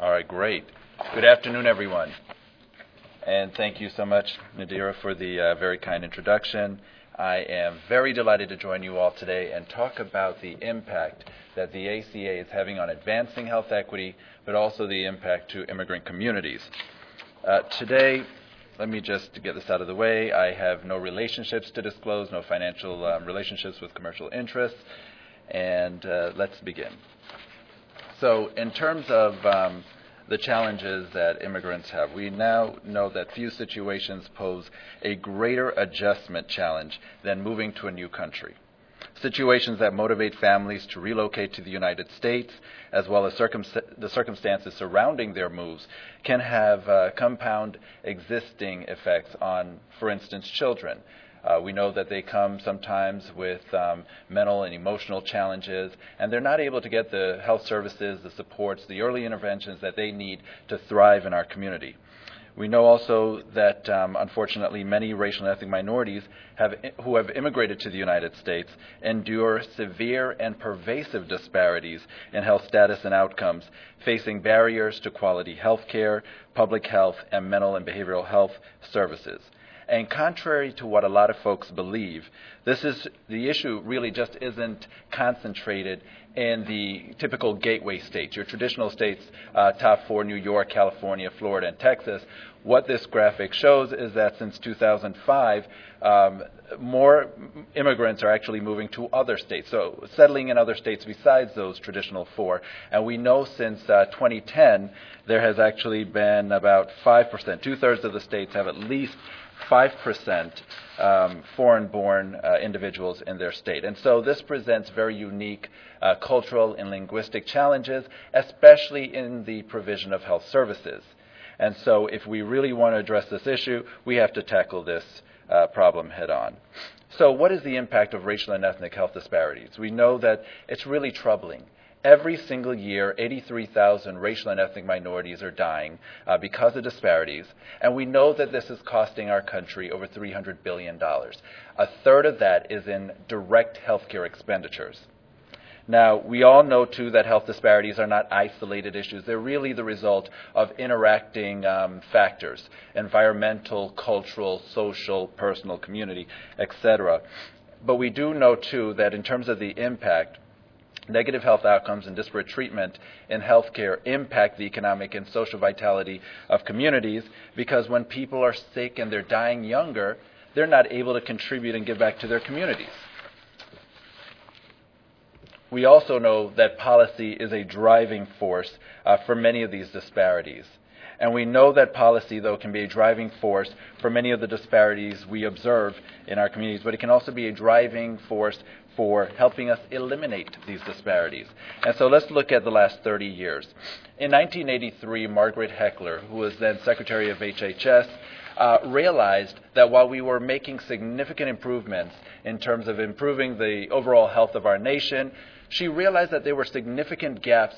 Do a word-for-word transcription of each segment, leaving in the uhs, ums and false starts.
All right, great. Good afternoon, everyone. And thank you so much, Nadira, for the uh, very kind introduction. I am very delighted to join you all today and talk about the impact that the A C A is having on advancing health equity, but also the impact to immigrant communities. Uh, today, let me just get this out of the way. I have no relationships to disclose, no financial um, relationships with commercial interests, and uh, let's begin. So in terms of um, the challenges that immigrants have, we now know that few situations pose a greater adjustment challenge than moving to a new country. Situations that motivate families to relocate to the United States, as well as circum- the circumstances surrounding their moves, can have uh, compound existing effects on, for instance, children. Uh, we know that they come sometimes with um, mental and emotional challenges, and they're not able to get the health services, the supports, the early interventions that they need to thrive in our community. We know also that, um, unfortunately, many racial and ethnic minorities have, who have immigrated to the United States endure severe and pervasive disparities in health status and outcomes, facing barriers to quality health care, public health, and mental and behavioral health services. And contrary to what a lot of folks believe, this is the issue really just isn't concentrated in the typical gateway states, your traditional states, uh, top four, New York, California, Florida, and Texas. What this graphic shows is that since two thousand five, um, more immigrants are actually moving to other states, so settling in other states besides those traditional four. And we know since uh, twenty ten, there has actually been about five percent, two-thirds of the states have at least five percent um, foreign-born uh, individuals in their state. And so this presents very unique uh, cultural and linguistic challenges, especially in the provision of health services. And so if we really want to address this issue, we have to tackle this uh, problem head-on. So what is the impact of racial and ethnic health disparities? We know that it's really troubling. Every single year, eighty-three thousand racial and ethnic minorities are dying uh, because of disparities, and we know that this is costing our country over three hundred billion dollars. A third of that is in direct healthcare expenditures. Now, we all know, too, that health disparities are not isolated issues. They're really the result of interacting um, factors, environmental, cultural, social, personal, community, et cetera. But we do know, too, that in terms of the impact, negative health outcomes and disparate treatment in healthcare impact the economic and social vitality of communities, because when people are sick and they're dying younger, they're not able to contribute and give back to their communities. We also know that policy is a driving force uh, for many of these disparities. And we know that policy, though, can be a driving force for many of the disparities we observe in our communities, but it can also be a driving force for helping us eliminate these disparities. And so let's look at the last thirty years. In nineteen eighty-three, Margaret Heckler, who was then Secretary of H H S, uh, realized that while we were making significant improvements in terms of improving the overall health of our nation, she realized that there were significant gaps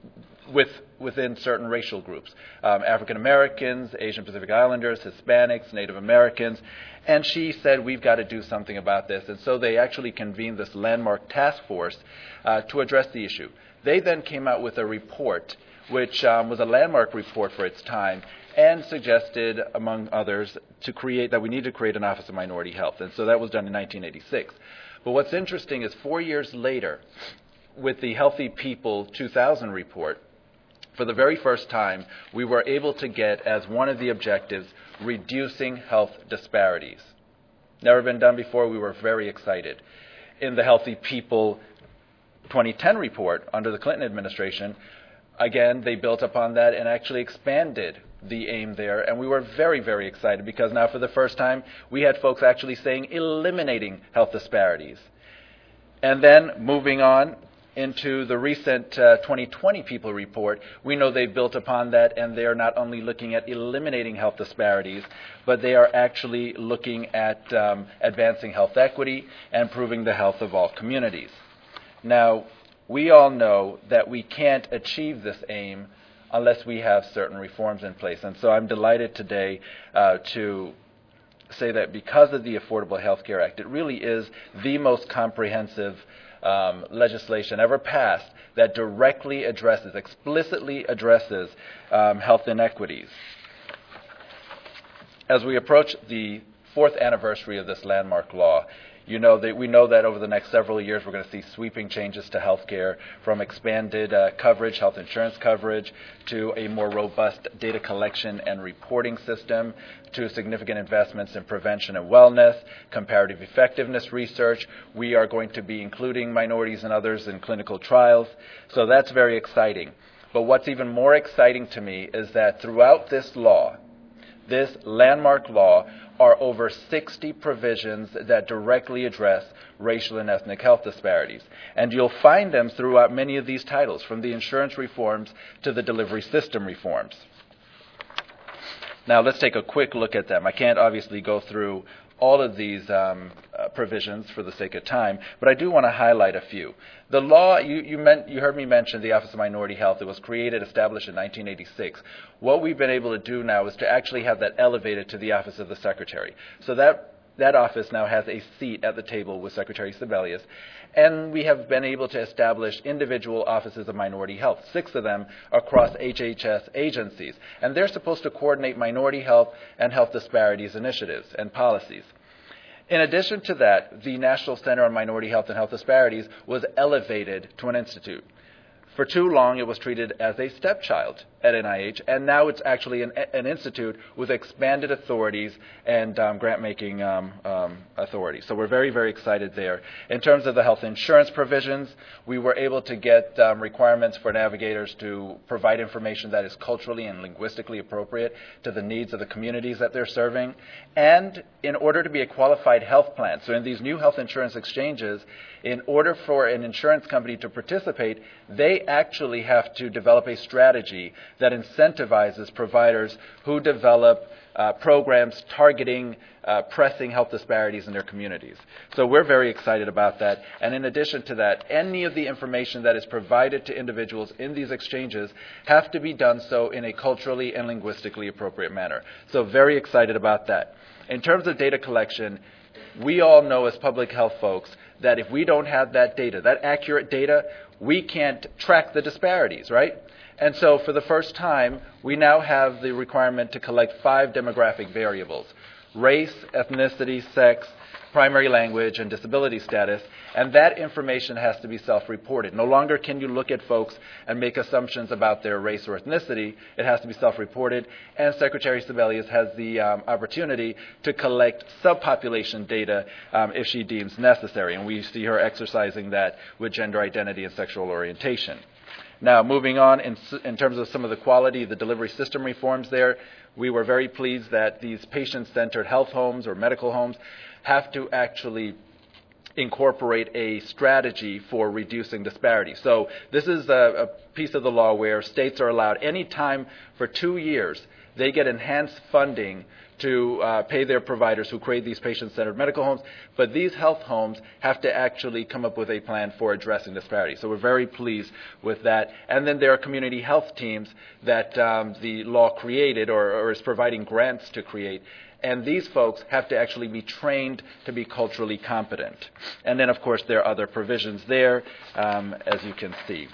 with, within certain racial groups, um, African Americans, Asian Pacific Islanders, Hispanics, Native Americans, and she said, we've got to do something about this. And so they actually convened this landmark task force uh, to address the issue. They then came out with a report, which um, was a landmark report for its time, and suggested, among others, to create that we need to create an Office of Minority Health. And so that was done in nineteen eighty-six. But what's interesting is four years later, with the Healthy People two thousand report, for the very first time, we were able to get as one of the objectives reducing health disparities. Never been done before. We were very excited. In the Healthy People twenty ten report under the Clinton administration, again, they built upon that and actually expanded the aim there. And we were very, very excited because now for the first time, we had folks actually saying eliminating health disparities. And then moving on into the recent uh, twenty twenty People report, we know they've built upon that, and they are not only looking at eliminating health disparities, but they are actually looking at um, advancing health equity and improving the health of all communities. Now, we all know that we can't achieve this aim unless we have certain reforms in place. And so I'm delighted today uh, to say that because of the Affordable Health Care Act, it really is the most comprehensive um, legislation ever passed that directly addresses, explicitly addresses um, health inequities. As we approach the fourth anniversary of this landmark law, you know that we know that over the next several years we're going to see sweeping changes to health care, from expanded uh, coverage, health insurance coverage, to a more robust data collection and reporting system, to significant investments in prevention and wellness, comparative effectiveness research. We are going to be including minorities and others in clinical trials. So that's very exciting. But what's even more exciting to me is that throughout this law, this landmark law, are over sixty provisions that directly address racial and ethnic health disparities. And you'll find them throughout many of these titles, from the insurance reforms to the delivery system reforms. Now, let's take a quick look at them. I can't obviously go through all of these um, uh, provisions for the sake of time, but I do want to highlight a few. The law, you, you, meant, you heard me mention the Office of Minority Health. It was created, established in nineteen eighty-six. What we've been able to do now is to actually have that elevated to the Office of the Secretary. So that that office now has a seat at the table with Secretary Sebelius, and we have been able to establish individual offices of minority health, six of them across H H S agencies, and they're supposed to coordinate minority health and health disparities initiatives and policies. In addition to that, the National Center on Minority Health and Health Disparities was elevated to an institute. For too long, it was treated as a stepchild at N I H, and now it's actually an, an institute with expanded authorities and um, grant-making um, um, authorities. So we're very, very excited there. In terms of the health insurance provisions, we were able to get um, requirements for navigators to provide information that is culturally and linguistically appropriate to the needs of the communities that they're serving. And in order to be a qualified health plan, so in these new health insurance exchanges, in order for an insurance company to participate, they actually have to develop a strategy that incentivizes providers who develop uh, programs targeting uh, pressing health disparities in their communities. So we're very excited about that. And in addition to that, any of the information that is provided to individuals in these exchanges have to be done so in a culturally and linguistically appropriate manner. So very excited about that. In terms of data collection, we all know as public health folks that if we don't have that data, that accurate data, we can't track the disparities, right? And so for the first time, we now have the requirement to collect five demographic variables: race, ethnicity, sex, primary language, and disability status. And that information has to be self-reported. No longer can you look at folks and make assumptions about their race or ethnicity. It has to be self-reported. And Secretary Sebelius has the um, opportunity to collect subpopulation data um, if she deems necessary. And we see her exercising that with gender identity and sexual orientation. Now, moving on, in, in terms of some of the quality, the delivery system reforms there, we were very pleased that these patient-centered health homes or medical homes have to actually incorporate a strategy for reducing disparities. So this is a, a piece of the law where states are allowed any time for two years, they get enhanced funding to uh, pay their providers who create these patient-centered medical homes, but these health homes have to actually come up with a plan for addressing disparities. So we're very pleased with that. And then there are community health teams that um, the law created or, or is providing grants to create. And these folks have to actually be trained to be culturally competent. And then, of course, there are other provisions there, um, as you can see.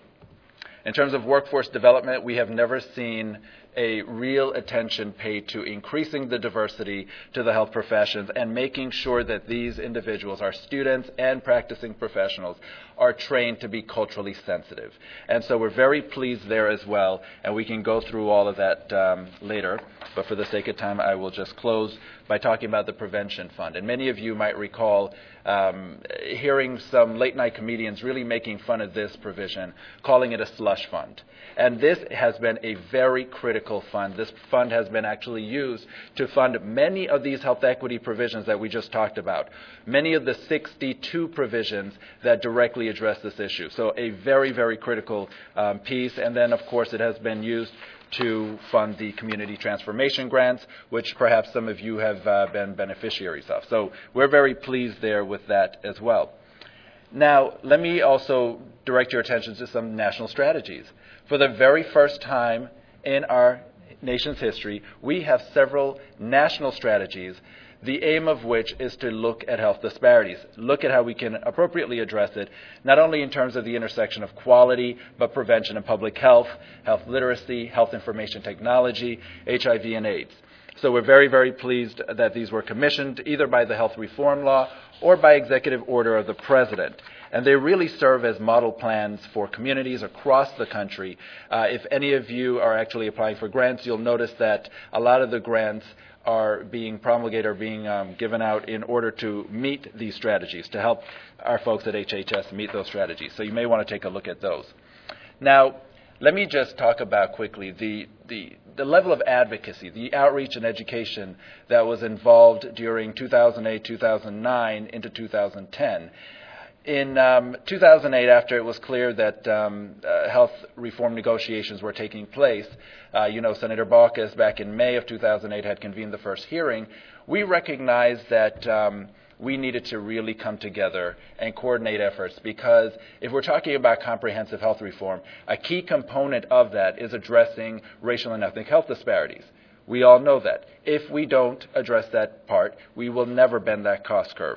In terms of workforce development, we have never seen a real attention paid to increasing the diversity to the health professions and making sure that these individuals, our students and practicing professionals, are trained to be culturally sensitive. And so we're very pleased there as well, and we can go through all of that um, later. But for the sake of time, I will just close by talking about the Prevention Fund. And many of you might recall um, hearing some late-night comedians really making fun of this provision, calling it a slush fund. And this has been a very critical fund. This fund has been actually used to fund many of these health equity provisions that we just talked about, many of the sixty-two provisions that directly address this issue. So a very, very critical um, piece. And then, of course, it has been used to fund the community transformation grants, which perhaps some of you have uh, been beneficiaries of. So we're very pleased there with that as well. Now, let me also direct your attention to some national strategies. For the very first time in our nation's history, we have several national strategies the aim of which is to look at health disparities, look at how we can appropriately address it, not only in terms of the intersection of quality, but prevention and public health, health literacy, health information technology, H I V and AIDS. So we're very, very pleased that these were commissioned either by the health reform law or by executive order of the president. And they really serve as model plans for communities across the country. Uh, if any of you are actually applying for grants, you'll notice that a lot of the grants are being promulgated or being um, given out in order to meet these strategies, to help our folks at H H S meet those strategies. So you may want to take a look at those. Now, let me just talk about quickly the, the, the level of advocacy, the outreach and education that was involved during two thousand eight, two thousand nine into two thousand ten. In um, two thousand eight, after it was clear that um, uh, health reform negotiations were taking place, uh, you know, Senator Baucus back in May of two thousand eight had convened the first hearing. We recognized that um, we needed to really come together and coordinate efforts, because if we're talking about comprehensive health reform, a key component of that is addressing racial and ethnic health disparities. We all know that. If we don't address that part, we will never bend that cost curve.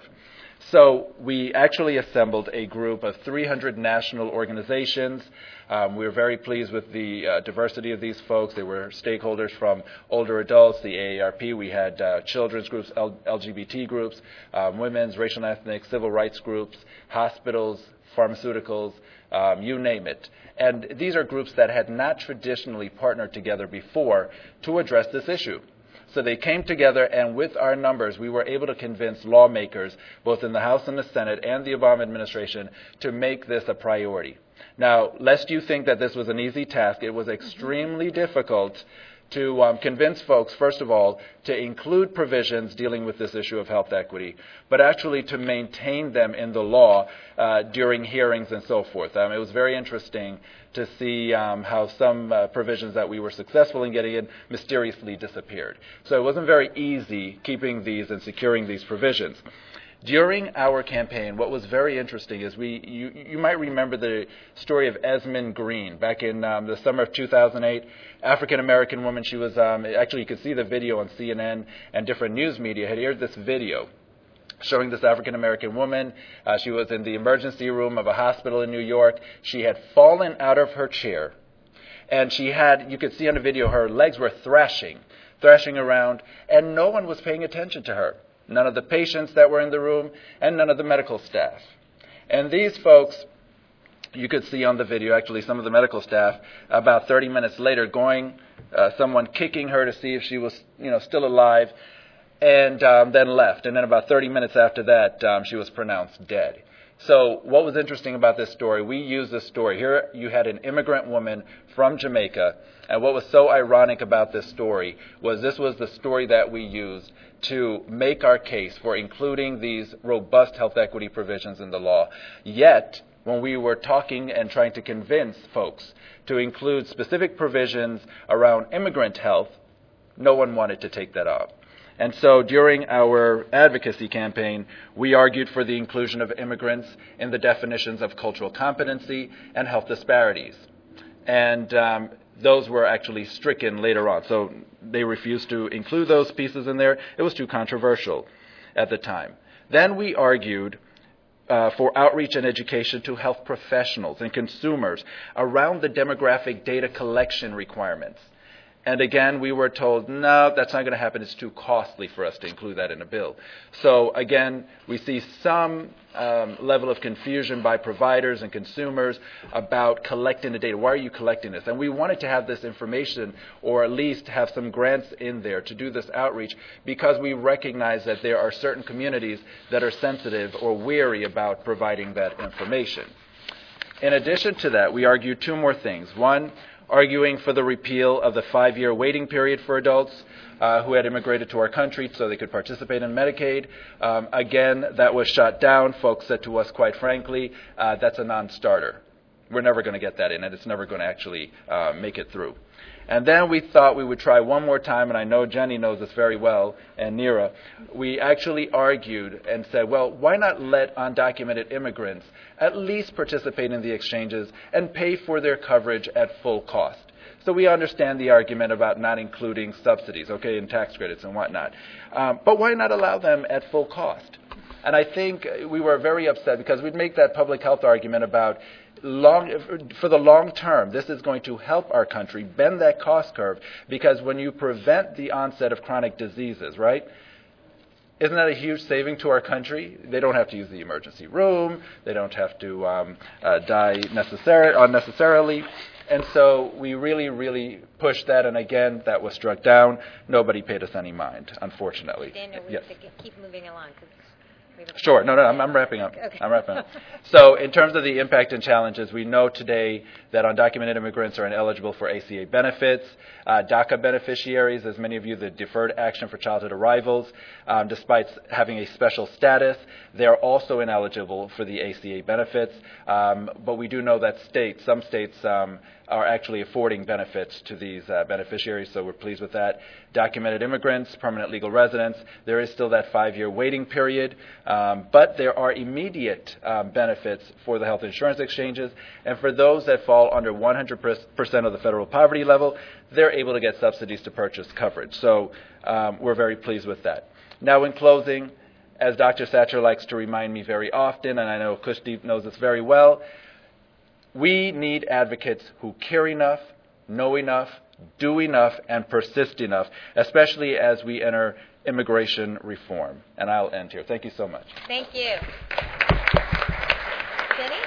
So we actually assembled a group of three hundred national organizations. Um, we were very pleased with the uh, diversity of these folks. They were stakeholders from older adults, the A A R P. We had uh, children's groups, L- LGBT groups, um, women's, racial and ethnic, civil rights groups, hospitals, pharmaceuticals, um, you name it. And these are groups that had not traditionally partnered together before to address this issue. So they came together, and with our numbers, we were able to convince lawmakers, both in the House and the Senate and the Obama administration, to make this a priority. Now, lest you think that this was an easy task, it was extremely difficult to um, convince folks, first of all, to include provisions dealing with this issue of health equity, but actually to maintain them in the law uh, during hearings and so forth. Um, it was very interesting to see um, how some uh, provisions that we were successful in getting in mysteriously disappeared. So it wasn't very easy keeping these and securing these provisions. During our campaign, what was very interesting is we, you, you might remember the story of Esmond Green back in um, the summer of two thousand eight. African-American woman, she was, um, actually you could see the video on C N N and different news media, had aired this video showing this African-American woman. Uh, she was in the emergency room of a hospital in New York. She had fallen out of her chair, and she had, you could see on the video, her legs were thrashing, thrashing around, and no one was paying attention to her. None of the patients that were in the room, and none of the medical staff. And these folks, you could see on the video, actually some of the medical staff, about thirty minutes later, going, uh, someone kicking her to see if she was, you know, still alive, and um, then left. And then about thirty minutes after that, um, she was pronounced dead. So what was interesting about this story, we used this story. Here you had an immigrant woman from Jamaica, and what was so ironic about this story was this was the story that we used to make our case for including these robust health equity provisions in the law. Yet, when we were talking and trying to convince folks to include specific provisions around immigrant health, no one wanted to take that up. And so during our advocacy campaign, we argued for the inclusion of immigrants in the definitions of cultural competency and health disparities. And um, those were actually stricken later on. So they refused to include those pieces in there. It was too controversial at the time. Then we argued uh, for outreach and education to health professionals and consumers around the demographic data collection requirements. And again, we were told, no, that's not going to happen. It's too costly for us to include that in a bill. So again, we see some um, level of confusion by providers and consumers about collecting the data. Why are you collecting this? And we wanted to have this information, or at least have some grants in there to do this outreach, because we recognize that there are certain communities that are sensitive or wary about providing that information. In addition to that, we argued two more things. One, arguing for the repeal of the five-year waiting period for adults uh, who had immigrated to our country so they could participate in Medicaid. Um, again, that was shot down. Folks said to us, quite frankly, uh, that's a non-starter. We're never going to get that in, and it's never going to actually uh, make it through. And then we thought we would try one more time, and I know Jenny knows this very well, and Neera. We actually argued and said, well, why not let undocumented immigrants at least participate in the exchanges and pay for their coverage at full cost? So we understand the argument about not including subsidies, okay, and tax credits and whatnot. Um, but why not allow them at full cost? And I think we were very upset because we'd make that public health argument about long, for the long term, this is going to help our country bend that cost curve, because when you prevent the onset of chronic diseases, right, isn't that a huge saving to our country? They don't have to use the emergency room. They don't have to um, uh, die necessar- unnecessarily. And so we really, really pushed that, and again, that was struck down. Nobody paid us any mind, unfortunately. Daniel, we yes. have to keep moving along. Sure. No, no, I'm, I'm wrapping up. Okay. I'm wrapping up. So in terms of the impact and challenges, we know today that undocumented immigrants are ineligible for A C A benefits. Uh, DACA beneficiaries, as many of you, the Deferred Action for Childhood Arrivals, um, despite having a special status, they're also ineligible for the A C A benefits. Um, but we do know that states, some states, um, are actually affording benefits to these uh, beneficiaries, so we're pleased with that. Documented immigrants, permanent legal residents, there is still that five-year waiting period, um, but there are immediate um, benefits for the health insurance exchanges, and for those that fall under one hundred percent of the federal poverty level, they're able to get subsidies to purchase coverage. So um, we're very pleased with that. Now, in closing, as Doctor Satcher likes to remind me very often, and I know Kushdeep knows this very well, we need advocates who care enough, know enough, do enough, and persist enough, especially as we enter immigration reform. And I'll end here. Thank you so much. Thank you. Denny?